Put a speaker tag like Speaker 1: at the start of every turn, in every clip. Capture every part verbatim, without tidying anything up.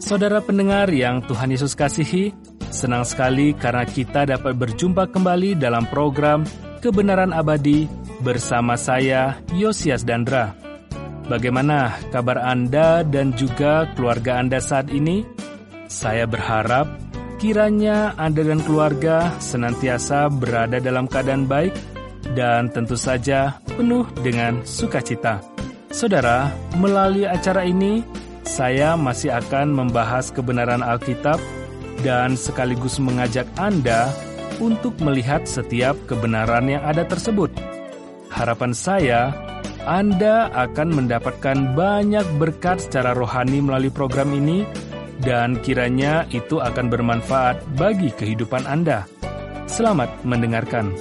Speaker 1: Saudara pendengar yang Tuhan Yesus kasihi, senang sekali karena kita dapat berjumpa kembali dalam program Kebenaran Abadi bersama saya, Yosias Dandra. Bagaimana kabar Anda dan juga keluarga Anda saat ini? Saya berharap kiranya Anda dan keluarga senantiasa berada dalam keadaan baik dan tentu saja penuh dengan sukacita. Saudara, melalui acara ini, saya masih akan membahas kebenaran Alkitab dan sekaligus mengajak Anda untuk melihat setiap kebenaran yang ada tersebut. Harapan saya, Anda akan mendapatkan banyak berkat secara rohani melalui program ini dan kiranya itu akan bermanfaat bagi kehidupan Anda. Selamat mendengarkan.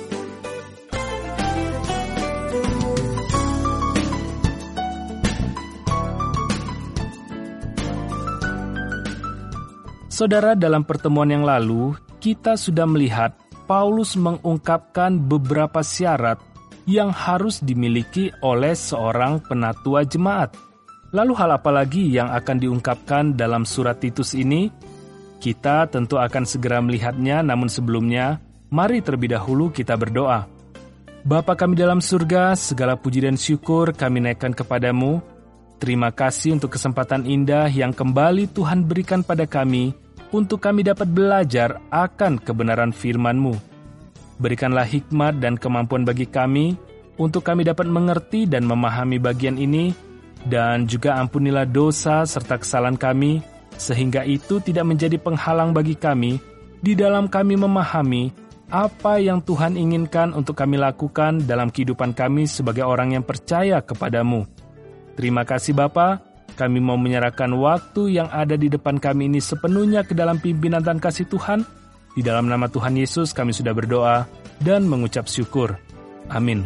Speaker 1: Saudara, dalam pertemuan yang lalu, kita sudah melihat Paulus mengungkapkan beberapa syarat yang harus dimiliki oleh seorang penatua jemaat. Lalu hal apa lagi yang akan diungkapkan dalam surat Titus ini? Kita tentu akan segera melihatnya, namun sebelumnya, mari terlebih dahulu kita berdoa. Bapa kami dalam surga, segala puji dan syukur kami naikkan kepadamu. Terima kasih untuk kesempatan indah yang kembali Tuhan berikan pada kami, untuk kami dapat belajar akan kebenaran firman-Mu. Berikanlah hikmat dan kemampuan bagi kami, untuk kami dapat mengerti dan memahami bagian ini, dan juga ampunilah dosa serta kesalahan kami, sehingga itu tidak menjadi penghalang bagi kami, di dalam kami memahami apa yang Tuhan inginkan untuk kami lakukan dalam kehidupan kami sebagai orang yang percaya kepadamu. Terima kasih Bapa. Kami mau menyerahkan waktu yang ada di depan kami ini sepenuhnya ke dalam pimpinan dan kasih Tuhan. Di dalam nama Tuhan Yesus kami sudah berdoa dan mengucap syukur. Amin.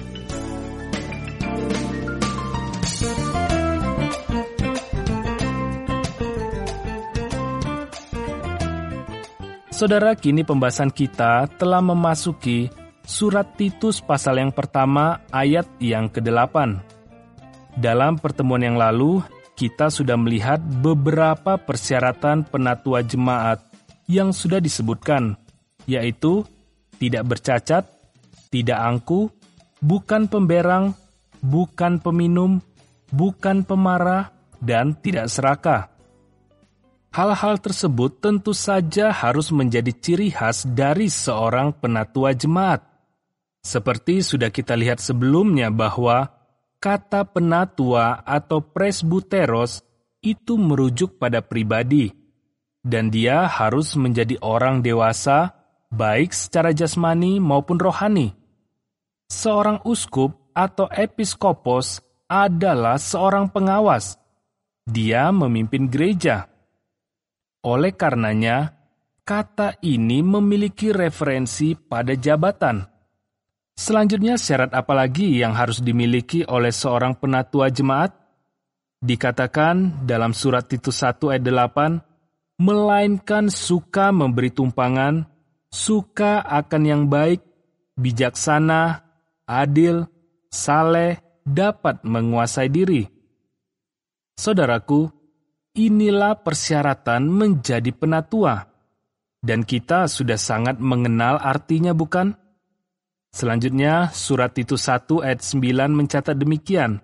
Speaker 1: Saudara, kini pembahasan kita telah memasuki surat Titus pasal yang pertama ayat yang kedelapan. Dalam pertemuan yang lalu, kita sudah melihat beberapa persyaratan penatua jemaat yang sudah disebutkan, yaitu tidak bercacat, tidak angkuh, bukan pemberang, bukan peminum, bukan pemarah, dan tidak serakah. Hal-hal tersebut tentu saja harus menjadi ciri khas dari seorang penatua jemaat. Seperti sudah kita lihat sebelumnya bahwa kata penatua atau presbuteros itu merujuk pada pribadi, dan dia harus menjadi orang dewasa, baik secara jasmani maupun rohani. Seorang uskup atau episkopos adalah seorang pengawas. Dia memimpin gereja. Oleh karenanya, kata ini memiliki referensi pada jabatan. Selanjutnya, syarat apa lagi yang harus dimiliki oleh seorang penatua jemaat? Dikatakan dalam surat Titus satu ayat delapan, melainkan suka memberi tumpangan, suka akan yang baik, bijaksana, adil, saleh, dapat menguasai diri. Saudaraku, inilah persyaratan menjadi penatua. Dan kita sudah sangat mengenal artinya, bukan? Selanjutnya, surat Titus satu ayat sembilan mencatat demikian,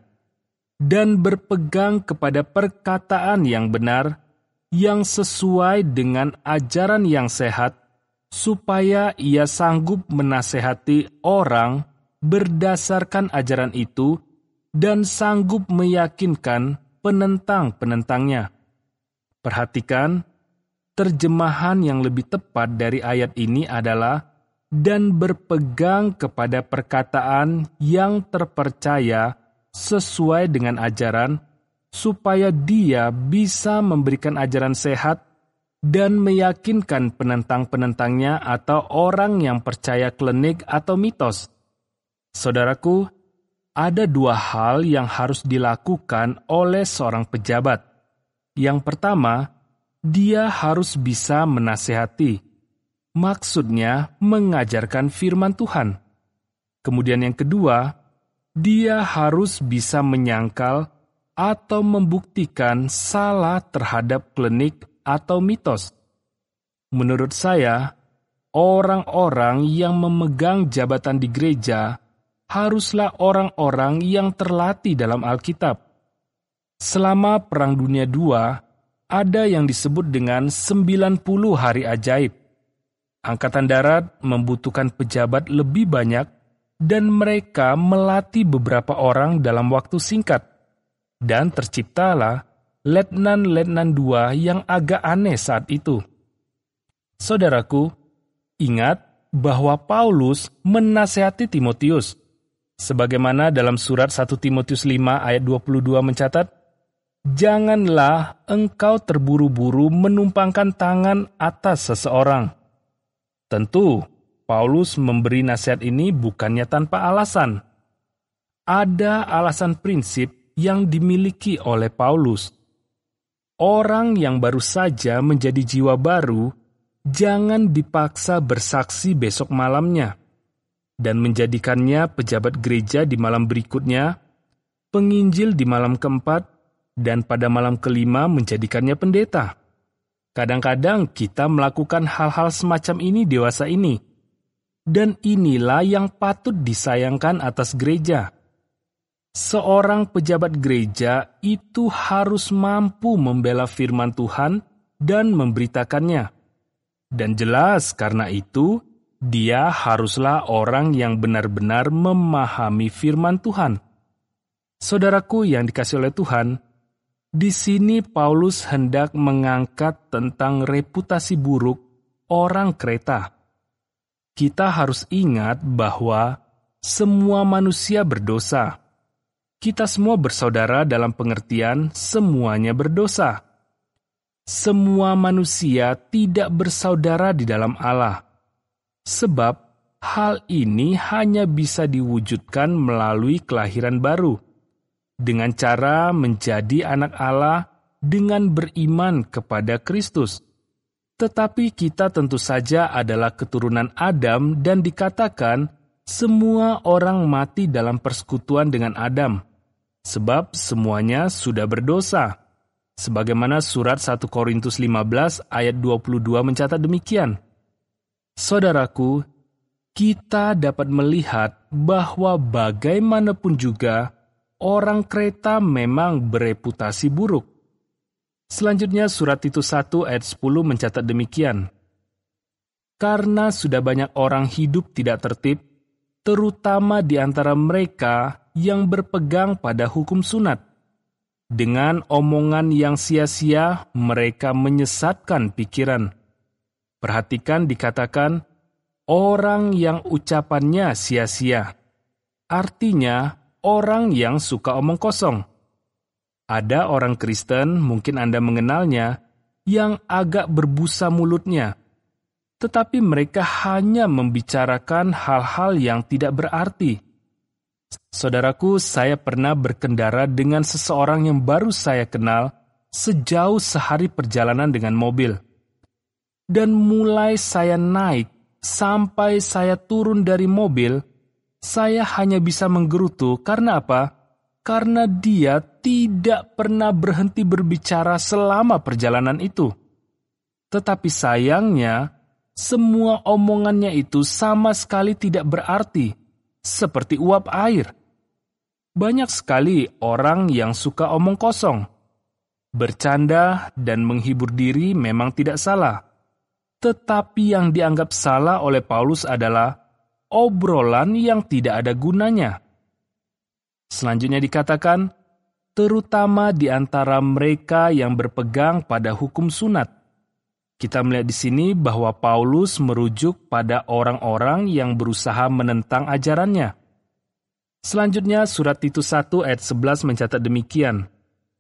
Speaker 1: dan berpegang kepada perkataan yang benar, yang sesuai dengan ajaran yang sehat, supaya ia sanggup menasehati orang berdasarkan ajaran itu, dan sanggup meyakinkan penentang-penentangnya. Perhatikan, terjemahan yang lebih tepat dari ayat ini adalah dan berpegang kepada perkataan yang terpercaya sesuai dengan ajaran, supaya dia bisa memberikan ajaran sehat dan meyakinkan penentang-penentangnya atau orang yang percaya klinik atau mitos. Saudaraku, ada dua hal yang harus dilakukan oleh seorang pejabat. Yang pertama, dia harus bisa menasehati. Maksudnya, mengajarkan firman Tuhan. Kemudian yang kedua, dia harus bisa menyangkal atau membuktikan salah terhadap klinik atau mitos. Menurut saya, orang-orang yang memegang jabatan di gereja haruslah orang-orang yang terlatih dalam Alkitab. Selama Perang Dunia kedua, ada yang disebut dengan sembilan puluh hari ajaib. Angkatan Darat membutuhkan pejabat lebih banyak dan mereka melatih beberapa orang dalam waktu singkat. Dan terciptalah letnan-letnan dua yang agak aneh saat itu. Saudaraku, ingat bahwa Paulus menasihati Timotius. Sebagaimana dalam surat satu Timotius lima ayat dua puluh dua mencatat, "Janganlah engkau terburu-buru menumpangkan tangan atas seseorang." Tentu, Paulus memberi nasihat ini bukannya tanpa alasan. Ada alasan prinsip yang dimiliki oleh Paulus. Orang yang baru saja menjadi jiwa baru, jangan dipaksa bersaksi besok malamnya, dan menjadikannya pejabat gereja di malam berikutnya, penginjil di malam keempat, dan pada malam kelima menjadikannya pendeta. Kadang-kadang kita melakukan hal-hal semacam ini dewasa ini, dan inilah yang patut disayangkan atas gereja. Seorang pejabat gereja itu harus mampu membela firman Tuhan dan memberitakannya. Dan jelas karena itu, dia haruslah orang yang benar-benar memahami firman Tuhan. Saudaraku yang dikasihi oleh Tuhan, di sini Paulus hendak mengangkat tentang reputasi buruk orang Kreta. Kita harus ingat bahwa semua manusia berdosa. Kita semua bersaudara dalam pengertian semuanya berdosa. Semua manusia tidak bersaudara di dalam Allah. Sebab hal ini hanya bisa diwujudkan melalui kelahiran baru, dengan cara menjadi anak Allah dengan beriman kepada Kristus. Tetapi kita tentu saja adalah keturunan Adam dan dikatakan semua orang mati dalam persekutuan dengan Adam, sebab semuanya sudah berdosa. Sebagaimana surat satu Korintus lima belas ayat dua puluh dua mencatat demikian. Saudaraku, kita dapat melihat bahwa bagaimanapun juga orang Kreta memang bereputasi buruk. Selanjutnya surat Titus satu ayat sepuluh mencatat demikian. Karena sudah banyak orang hidup tidak tertib, terutama di antara mereka yang berpegang pada hukum sunat. Dengan omongan yang sia-sia, mereka menyesatkan pikiran. Perhatikan dikatakan, orang yang ucapannya sia-sia. Artinya, orang yang suka omong kosong. Ada orang Kristen, mungkin Anda mengenalnya, yang agak berbusa mulutnya. Tetapi mereka hanya membicarakan hal-hal yang tidak berarti. Saudaraku, saya pernah berkendara dengan seseorang yang baru saya kenal sejauh sehari perjalanan dengan mobil. Dan mulai saya naik sampai saya turun dari mobil, saya hanya bisa menggerutu. Karena apa? Karena dia tidak pernah berhenti berbicara selama perjalanan itu. Tetapi sayangnya, semua omongannya itu sama sekali tidak berarti, seperti uap air. Banyak sekali orang yang suka omong kosong. Bercanda dan menghibur diri memang tidak salah. Tetapi yang dianggap salah oleh Paulus adalah obrolan yang tidak ada gunanya. Selanjutnya dikatakan, terutama di antara mereka yang berpegang pada hukum sunat. Kita melihat di sini bahwa Paulus merujuk pada orang-orang yang berusaha menentang ajarannya. Selanjutnya surat Titus satu ayat sebelas mencatat demikian.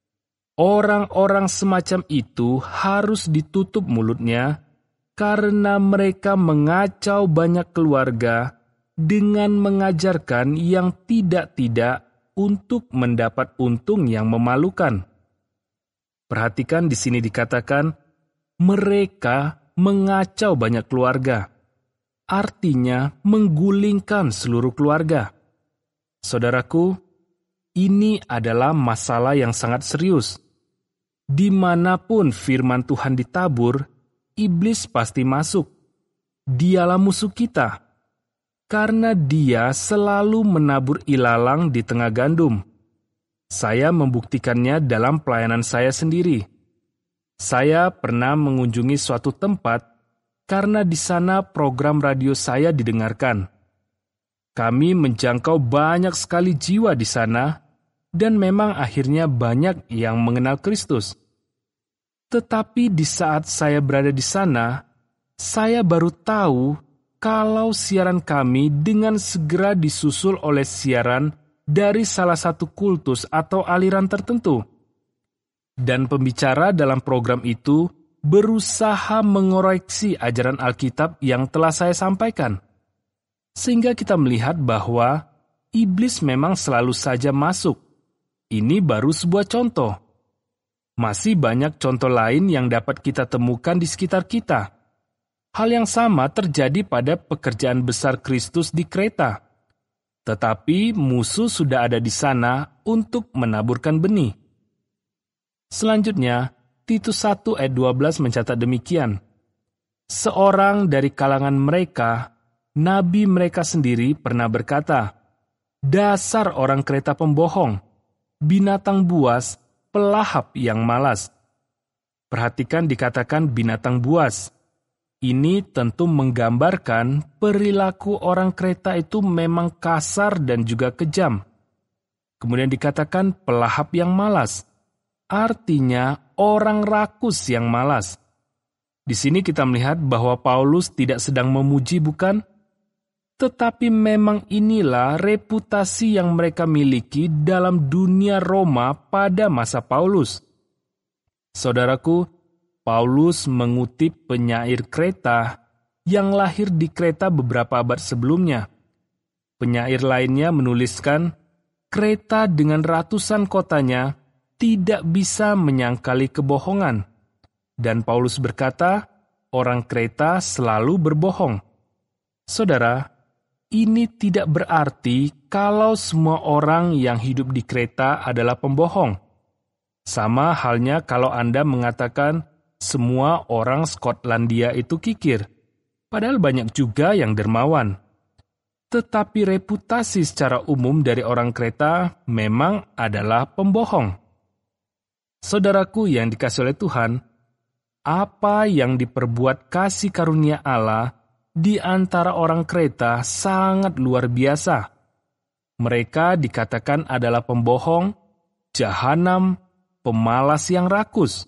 Speaker 1: Orang-orang semacam itu harus ditutup mulutnya karena mereka mengacau banyak keluarga dengan mengajarkan yang tidak-tidak untuk mendapat untung yang memalukan. Perhatikan di sini dikatakan, mereka mengacau banyak keluarga. Artinya menggulingkan seluruh keluarga. Saudaraku, ini adalah masalah yang sangat serius. Dimanapun firman Tuhan ditabur, iblis pasti masuk. Dialah musuh kita, karena dia selalu menabur ilalang di tengah gandum. Saya membuktikannya dalam pelayanan saya sendiri. Saya pernah mengunjungi suatu tempat karena di sana program radio saya didengarkan. Kami menjangkau banyak sekali jiwa di sana, dan memang akhirnya banyak yang mengenal Kristus. Tetapi di saat saya berada di sana, saya baru tahu kalau siaran kami dengan segera disusul oleh siaran dari salah satu kultus atau aliran tertentu. Dan pembicara dalam program itu berusaha mengoreksi ajaran Alkitab yang telah saya sampaikan. Sehingga kita melihat bahwa iblis memang selalu saja masuk. Ini baru sebuah contoh. Masih banyak contoh lain yang dapat kita temukan di sekitar kita. Hal yang sama terjadi pada pekerjaan besar Kristus di Kreta. Tetapi musuh sudah ada di sana untuk menaburkan benih. Selanjutnya, Titus satu ayat dua belas mencatat demikian. Seorang dari kalangan mereka, nabi mereka sendiri pernah berkata, "Dasar orang Kreta pembohong, binatang buas, pelahap yang malas." Perhatikan dikatakan binatang buas. Ini tentu menggambarkan perilaku orang Kreta itu memang kasar dan juga kejam. Kemudian dikatakan pelahap yang malas. Artinya orang rakus yang malas. Di sini kita melihat bahwa Paulus tidak sedang memuji, bukan? Tetapi memang inilah reputasi yang mereka miliki dalam dunia Roma pada masa Paulus. Saudaraku, Paulus mengutip penyair Kreta yang lahir di Kreta beberapa abad sebelumnya. Penyair lainnya menuliskan, Kreta dengan ratusan kotanya tidak bisa menyangkali kebohongan. Dan Paulus berkata, orang Kreta selalu berbohong. Saudara, ini tidak berarti kalau semua orang yang hidup di Kreta adalah pembohong. Sama halnya kalau Anda mengatakan semua orang Skotlandia itu kikir, padahal banyak juga yang dermawan. Tetapi reputasi secara umum dari orang Kreta memang adalah pembohong. Saudaraku yang dikasihi oleh Tuhan, apa yang diperbuat kasih karunia Allah di antara orang Kreta sangat luar biasa. Mereka dikatakan adalah pembohong, jahanam, pemalas yang rakus.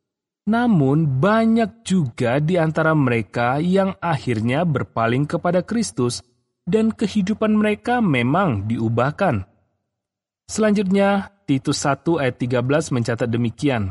Speaker 1: Namun banyak juga di antara mereka yang akhirnya berpaling kepada Kristus dan kehidupan mereka memang diubahkan. Selanjutnya, Titus satu ayat tiga belas mencatat demikian.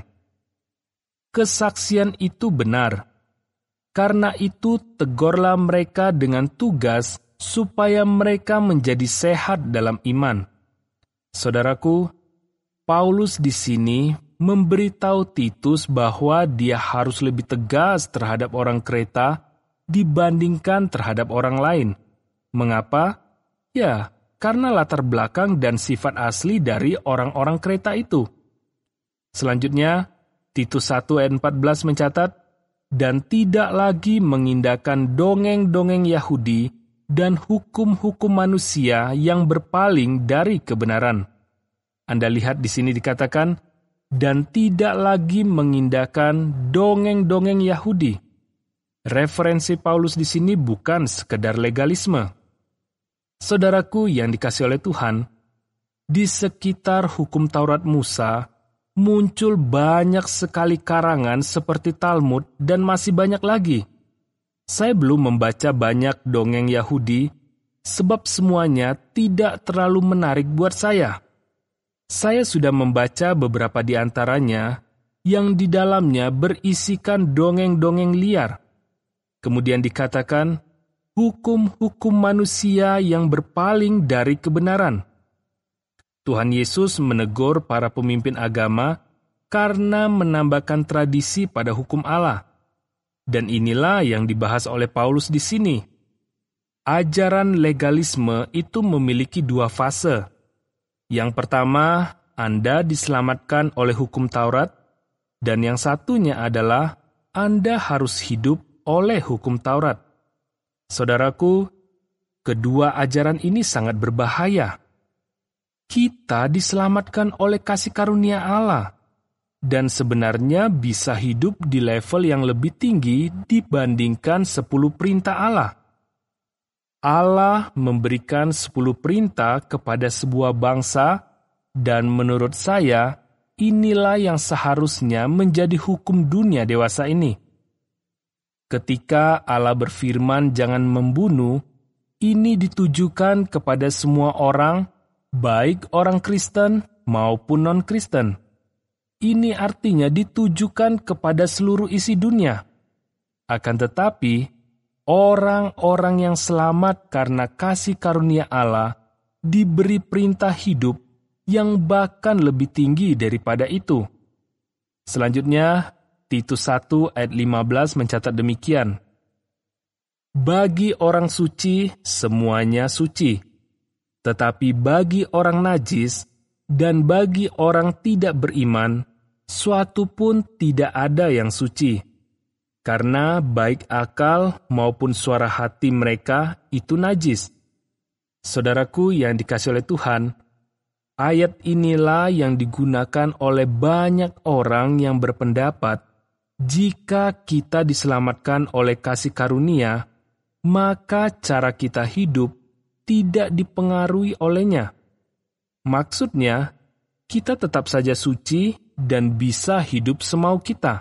Speaker 1: Kesaksian itu benar. Karena itu tegurlah mereka dengan tugas supaya mereka menjadi sehat dalam iman. Saudaraku, Paulus di sini memberitahu Titus bahwa dia harus lebih tegas terhadap orang Kreta dibandingkan terhadap orang lain. Mengapa? Ya, karena latar belakang dan sifat asli dari orang-orang Kreta itu. Selanjutnya, Titus satu ayat empat belas mencatat, dan tidak lagi mengindahkan dongeng-dongeng Yahudi dan hukum-hukum manusia yang berpaling dari kebenaran. Anda lihat di sini dikatakan, dan tidak lagi mengindahkan dongeng-dongeng Yahudi. Referensi Paulus di sini bukan sekedar legalisme. Saudaraku yang dikasihi oleh Tuhan, di sekitar hukum Taurat Musa, muncul banyak sekali karangan seperti Talmud dan masih banyak lagi. Saya belum membaca banyak dongeng Yahudi, sebab semuanya tidak terlalu menarik buat saya. Saya sudah membaca beberapa di antaranya yang di dalamnya berisikan dongeng-dongeng liar. Kemudian dikatakan, hukum-hukum manusia yang berpaling dari kebenaran. Tuhan Yesus menegur para pemimpin agama karena menambahkan tradisi pada hukum Allah. Dan inilah yang dibahas oleh Paulus di sini. Ajaran legalisme itu memiliki dua fase. Yang pertama, Anda diselamatkan oleh hukum Taurat, dan yang satunya adalah Anda harus hidup oleh hukum Taurat. Saudaraku, kedua ajaran ini sangat berbahaya. Kita diselamatkan oleh kasih karunia Allah, dan sebenarnya bisa hidup di level yang lebih tinggi dibandingkan sepuluh perintah Allah. Allah memberikan sepuluh perintah kepada sebuah bangsa, dan menurut saya, inilah yang seharusnya menjadi hukum dunia dewasa ini. Ketika Allah berfirman jangan membunuh, ini ditujukan kepada semua orang, baik orang Kristen maupun non-Kristen. Ini artinya ditujukan kepada seluruh isi dunia. Akan tetapi, orang-orang yang selamat karena kasih karunia Allah diberi perintah hidup yang bahkan lebih tinggi daripada itu. Selanjutnya, Titus satu ayat lima belas mencatat demikian. Bagi orang suci, semuanya suci. Tetapi bagi orang najis dan bagi orang tidak beriman, suatu pun tidak ada yang suci. Karena baik akal maupun suara hati mereka itu najis. Saudaraku yang dikasihi oleh Tuhan, ayat inilah yang digunakan oleh banyak orang yang berpendapat jika kita diselamatkan oleh kasih karunia, maka cara kita hidup tidak dipengaruhi olehnya. Maksudnya, kita tetap saja suci dan bisa hidup semau kita.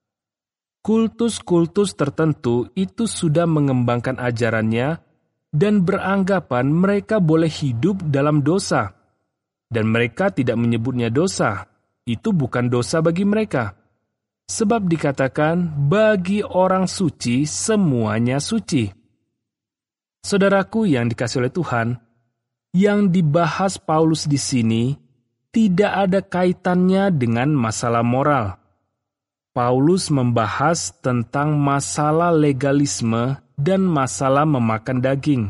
Speaker 1: Kultus-kultus tertentu itu sudah mengembangkan ajarannya dan beranggapan mereka boleh hidup dalam dosa. Dan mereka tidak menyebutnya dosa. Itu bukan dosa bagi mereka. Sebab dikatakan bagi orang suci semuanya suci. Saudaraku yang dikasihi oleh Tuhan, yang dibahas Paulus di sini tidak ada kaitannya dengan masalah moral. Paulus membahas tentang masalah legalisme dan masalah memakan daging.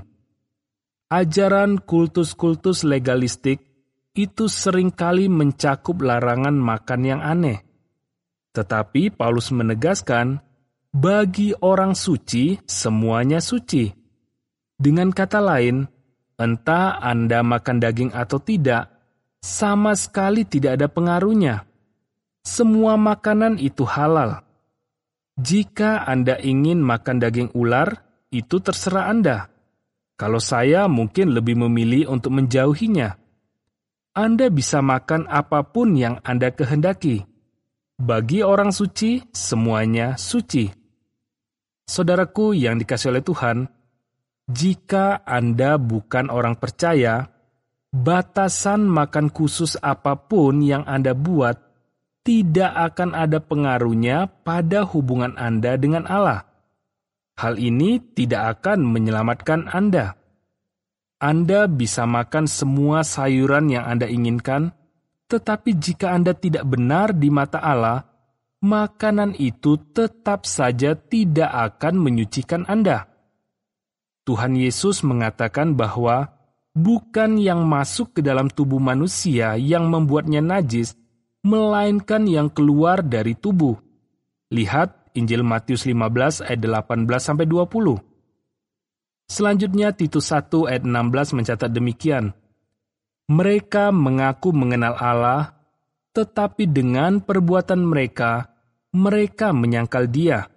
Speaker 1: Ajaran kultus-kultus legalistik itu seringkali mencakup larangan makan yang aneh. Tetapi Paulus menegaskan, bagi orang suci, semuanya suci. Dengan kata lain, entah Anda makan daging atau tidak, sama sekali tidak ada pengaruhnya. Semua makanan itu halal. Jika Anda ingin makan daging ular, itu terserah Anda. Kalau saya mungkin lebih memilih untuk menjauhinya. Anda bisa makan apapun yang Anda kehendaki. Bagi orang suci, semuanya suci. Saudaraku yang dikasihi oleh Tuhan, jika Anda bukan orang percaya, batasan makan khusus apapun yang Anda buat tidak akan ada pengaruhnya pada hubungan Anda dengan Allah. Hal ini tidak akan menyelamatkan Anda. Anda bisa makan semua sayuran yang Anda inginkan, tetapi jika Anda tidak benar di mata Allah, makanan itu tetap saja tidak akan menyucikan Anda. Tuhan Yesus mengatakan bahwa bukan yang masuk ke dalam tubuh manusia yang membuatnya najis, melainkan yang keluar dari tubuh. Lihat Injil Matius lima belas ayat delapan belas sampai dua puluh. Selanjutnya Titus satu ayat enam belas mencatat demikian. Mereka mengaku mengenal Allah, tetapi dengan perbuatan mereka, mereka menyangkal Dia.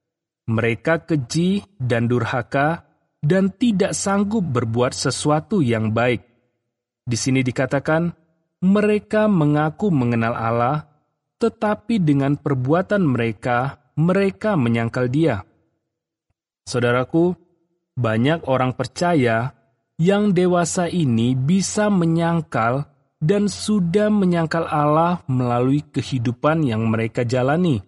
Speaker 1: Mereka keji dan durhaka dan tidak sanggup berbuat sesuatu yang baik. Di sini dikatakan, mereka mengaku mengenal Allah, tetapi dengan perbuatan mereka, mereka menyangkal Dia. Saudaraku, banyak orang percaya yang dewasa ini bisa menyangkal dan sudah menyangkal Allah melalui kehidupan yang mereka jalani.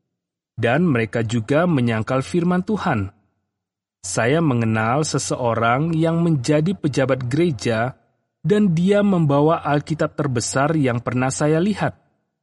Speaker 1: Dan mereka juga menyangkal firman Tuhan. Saya mengenal seseorang yang menjadi pejabat gereja dan dia membawa Alkitab terbesar yang pernah saya lihat.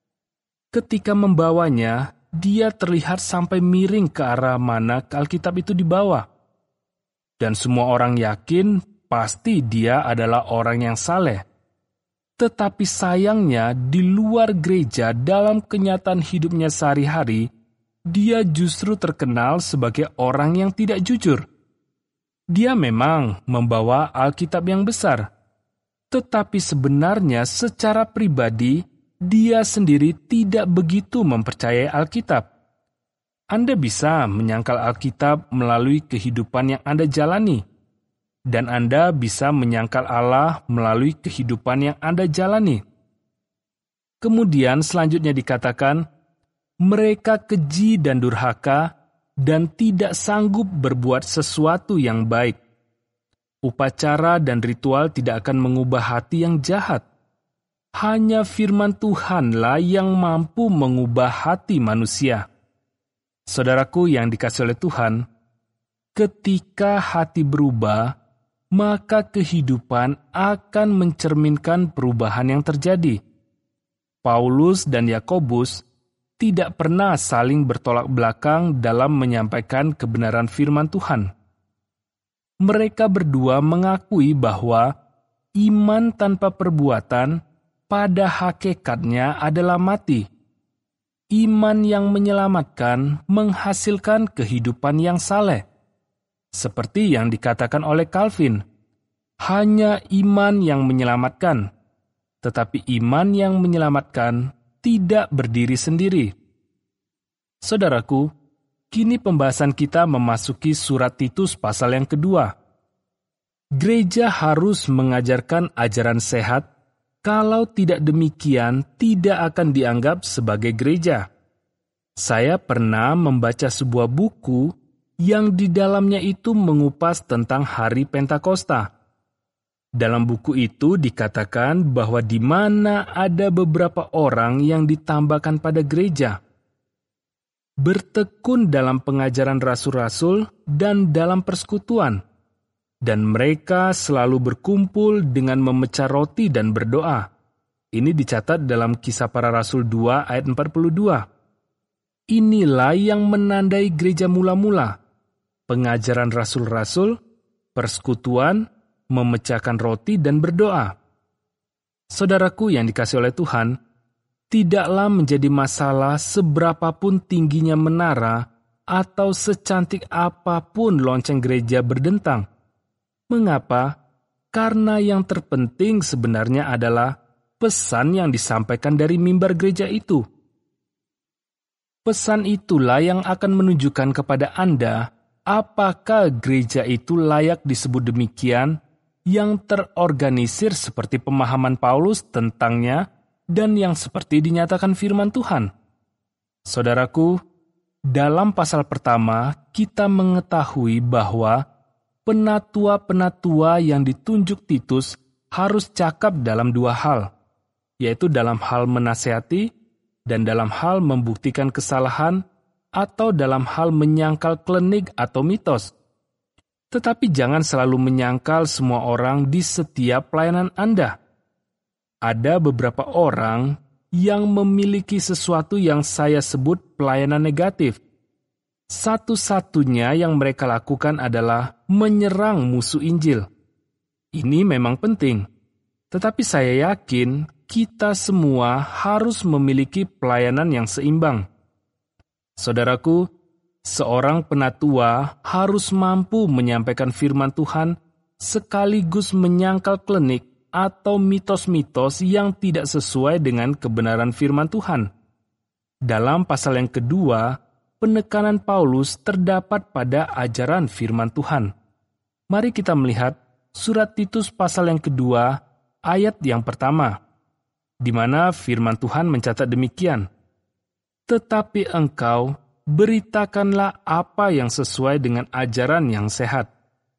Speaker 1: Ketika membawanya, dia terlihat sampai miring ke arah mana Alkitab itu dibawa. Dan semua orang yakin pasti dia adalah orang yang saleh. Tetapi sayangnya di luar gereja dalam kenyataan hidupnya sehari-hari, dia justru terkenal sebagai orang yang tidak jujur. Dia memang membawa Alkitab yang besar, tetapi sebenarnya secara pribadi dia sendiri tidak begitu mempercayai Alkitab. Anda bisa menyangkal Alkitab melalui kehidupan yang Anda jalani, dan Anda bisa menyangkal Allah melalui kehidupan yang Anda jalani. Kemudian selanjutnya dikatakan, mereka keji dan durhaka dan tidak sanggup berbuat sesuatu yang baik. Upacara dan ritual tidak akan mengubah hati yang jahat. Hanya firman Tuhanlah yang mampu mengubah hati manusia. Saudaraku yang dikasihi oleh Tuhan, ketika hati berubah, maka kehidupan akan mencerminkan perubahan yang terjadi. Paulus dan Yakobus tidak pernah saling bertolak belakang dalam menyampaikan kebenaran firman Tuhan. Mereka berdua mengakui bahwa iman tanpa perbuatan pada hakikatnya adalah mati. Iman yang menyelamatkan menghasilkan kehidupan yang saleh. Seperti yang dikatakan oleh Calvin, hanya iman yang menyelamatkan, tetapi iman yang menyelamatkan tidak berdiri sendiri. Saudaraku, kini pembahasan kita memasuki surat Titus pasal yang kedua. Gereja harus mengajarkan ajaran sehat, kalau tidak demikian tidak akan dianggap sebagai gereja. Saya pernah membaca sebuah buku yang di dalamnya itu mengupas tentang hari Pentakosta. Dalam buku itu dikatakan bahwa di mana ada beberapa orang yang ditambahkan pada gereja, bertekun dalam pengajaran rasul-rasul dan dalam persekutuan, dan mereka selalu berkumpul dengan memecah roti dan berdoa. Ini dicatat dalam Kisah Para Rasul dua ayat empat puluh dua. Inilah yang menandai gereja mula-mula. Pengajaran rasul-rasul, persekutuan, memecahkan roti dan berdoa. Saudaraku yang dikasihi oleh Tuhan, tidaklah menjadi masalah seberapapun tingginya menara atau secantik apapun lonceng gereja berdentang. Mengapa? Karena yang terpenting sebenarnya adalah pesan yang disampaikan dari mimbar gereja itu. Pesan itulah yang akan menunjukkan kepada Anda apakah gereja itu layak disebut demikian, yang terorganisir seperti pemahaman Paulus tentangnya dan yang seperti dinyatakan firman Tuhan. Saudaraku, dalam pasal pertama kita mengetahui bahwa penatua-penatua yang ditunjuk Titus harus cakap dalam dua hal, yaitu dalam hal menasehati dan dalam hal membuktikan kesalahan atau dalam hal menyangkal klinik atau mitos. Tetapi jangan selalu menyangkal semua orang di setiap pelayanan Anda. Ada beberapa orang yang memiliki sesuatu yang saya sebut pelayanan negatif. Satu-satunya yang mereka lakukan adalah menyerang musuh Injil. Ini memang penting, tetapi saya yakin kita semua harus memiliki pelayanan yang seimbang. Saudaraku, seorang penatua harus mampu menyampaikan firman Tuhan sekaligus menyangkal klinik atau mitos-mitos yang tidak sesuai dengan kebenaran firman Tuhan. Dalam pasal yang kedua, penekanan Paulus terdapat pada ajaran firman Tuhan. Mari kita melihat surat Titus pasal yang kedua, ayat yang pertama, di mana firman Tuhan mencatat demikian, "Tetapi engkau beritakanlah apa yang sesuai dengan ajaran yang sehat."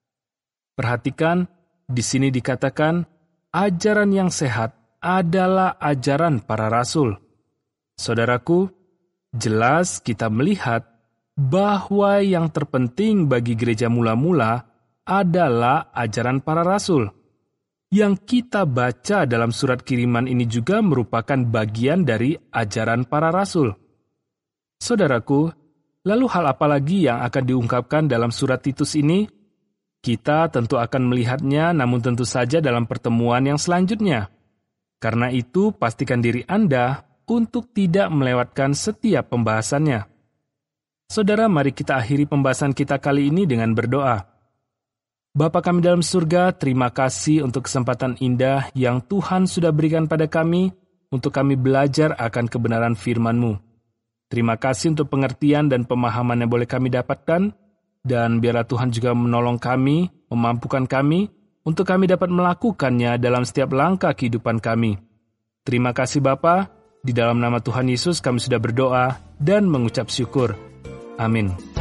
Speaker 1: Perhatikan, di sini dikatakan, ajaran yang sehat adalah ajaran para rasul. Saudaraku, jelas kita melihat bahwa yang terpenting bagi gereja mula-mula adalah ajaran para rasul. Yang kita baca dalam surat kiriman ini juga merupakan bagian dari ajaran para rasul. Saudaraku, lalu hal apa lagi yang akan diungkapkan dalam surat Titus ini? Kita tentu akan melihatnya, namun tentu saja dalam pertemuan yang selanjutnya. Karena itu, pastikan diri Anda untuk tidak melewatkan setiap pembahasannya. Saudara, mari kita akhiri pembahasan kita kali ini dengan berdoa. Bapa kami dalam surga, terima kasih untuk kesempatan indah yang Tuhan sudah berikan pada kami untuk kami belajar akan kebenaran firman-Mu. Terima kasih untuk pengertian dan pemahaman yang boleh kami dapatkan, dan biarlah Tuhan juga menolong kami, memampukan kami, untuk kami dapat melakukannya dalam setiap langkah kehidupan kami. Terima kasih Bapa, di dalam nama Tuhan Yesus kami sudah berdoa dan mengucap syukur. Amin.